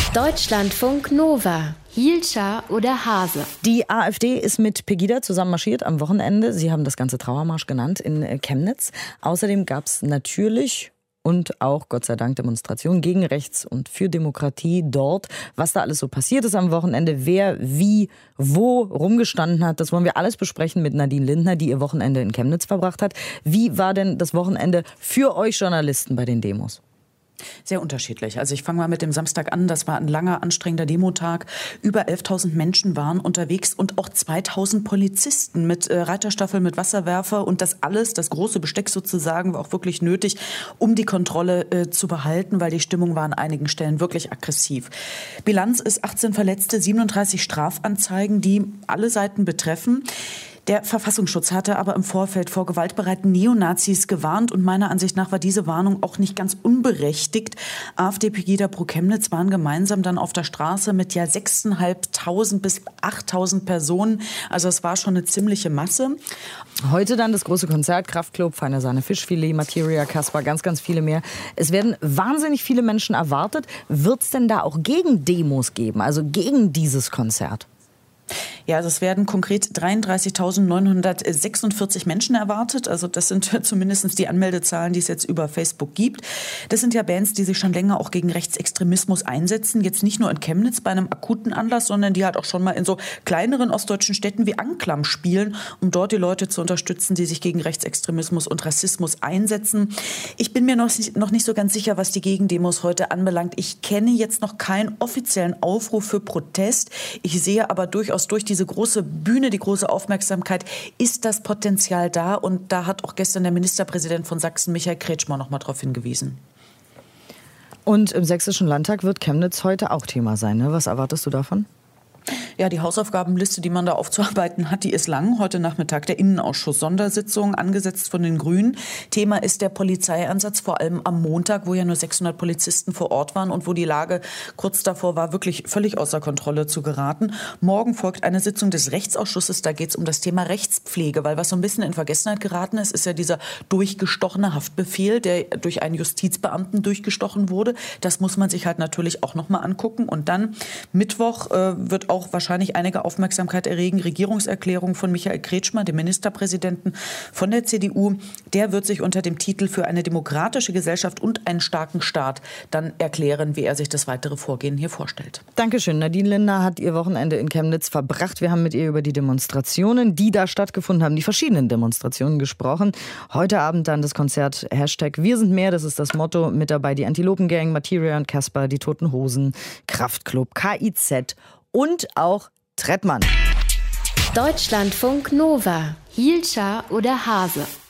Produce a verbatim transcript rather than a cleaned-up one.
Deutschlandfunk Nova. Hielscher oder Hase? Die AfD ist mit Pegida zusammen marschiert am Wochenende. Sie haben das Ganze Trauermarsch genannt in Chemnitz. Außerdem gab es natürlich und auch Gott sei Dank Demonstrationen gegen Rechts und für Demokratie dort. Was da alles so passiert ist am Wochenende, wer wie wo rumgestanden hat, das wollen wir alles besprechen mit Nadine Lindner, die ihr Wochenende in Chemnitz verbracht hat. Wie war denn das Wochenende für euch Journalisten bei den Demos? Sehr unterschiedlich. Also ich fange mal mit dem Samstag an. Das war ein langer, anstrengender Demotag. Über elftausend Menschen waren unterwegs und auch zweitausend Polizisten mit äh, Reiterstaffel, mit Wasserwerfer. Und das alles, das große Besteck sozusagen, war auch wirklich nötig, um die Kontrolle äh, zu behalten, weil die Stimmung war an einigen Stellen wirklich aggressiv. Bilanz ist achtzehn Verletzte, siebenunddreißig Strafanzeigen, die alle Seiten betreffen. Der Verfassungsschutz hatte aber im Vorfeld vor gewaltbereiten Neonazis gewarnt und meiner Ansicht nach war diese Warnung auch nicht ganz unberechtigt. AfD, Pegida, Pro Chemnitz waren gemeinsam dann auf der Straße mit ja sechstausendfünfhundert bis achttausend Personen. Also es war schon eine ziemliche Masse. Heute dann das große Konzert, Kraftklub, Feine Sahne, Fischfilet, Materia, Casper, ganz, ganz viele mehr. Es werden wahnsinnig viele Menschen erwartet. Wird es denn da auch Gegendemos geben, also gegen dieses Konzert? Ja, also es werden konkret dreiunddreißigtausendneunhundertsechsundvierzig Menschen erwartet. Also das sind zumindest die Anmeldezahlen, die es jetzt über Facebook gibt. Das sind ja Bands, die sich schon länger auch gegen Rechtsextremismus einsetzen. Jetzt nicht nur in Chemnitz bei einem akuten Anlass, sondern die halt auch schon mal in so kleineren ostdeutschen Städten wie Anklam spielen, um dort die Leute zu unterstützen, die sich gegen Rechtsextremismus und Rassismus einsetzen. Ich bin mir noch nicht, noch nicht so ganz sicher, was die Gegendemos heute anbelangt. Ich kenne jetzt noch keinen offiziellen Aufruf für Protest. Ich sehe aber durchaus durch diese große Bühne, die große Aufmerksamkeit, ist das Potenzial da. Und da hat auch gestern der Ministerpräsident von Sachsen, Michael Kretschmer, noch mal darauf hingewiesen. Und im Sächsischen Landtag wird Chemnitz heute auch Thema sein, ne? Was erwartest du davon? Ja, die Hausaufgabenliste, die man da aufzuarbeiten hat, die ist lang. Heute Nachmittag der Innenausschuss Sondersitzung, angesetzt von den Grünen. Thema ist der Polizeieinsatz, vor allem am Montag, wo ja nur sechshundert Polizisten vor Ort waren und wo die Lage kurz davor war, wirklich völlig außer Kontrolle zu geraten. Morgen folgt eine Sitzung des Rechtsausschusses, da geht es um das Thema Rechtspflege, weil was so ein bisschen in Vergessenheit geraten ist, ist ja dieser durchgestochene Haftbefehl, der durch einen Justizbeamten durchgestochen wurde. Das muss man sich halt natürlich auch noch mal angucken. Und dann Mittwoch äh, wird auch wahrscheinlich einige Aufmerksamkeit erregen. Regierungserklärung von Michael Kretschmer, dem Ministerpräsidenten von der C D U. Der wird sich unter dem Titel für eine demokratische Gesellschaft und einen starken Staat dann erklären, wie er sich das weitere Vorgehen hier vorstellt. Dankeschön. Nadine Lindner hat ihr Wochenende in Chemnitz verbracht. Wir haben mit ihr über die Demonstrationen, die da stattgefunden haben, die verschiedenen Demonstrationen gesprochen. Heute Abend dann das Konzert Hashtag Wir sind mehr, das ist das Motto. Mit dabei die Antilopengang, Materia und Casper, die Toten Hosen, Kraftklub, K I Z und auch Trettmann. Deutschlandfunk Nova. Hielscher oder Hase?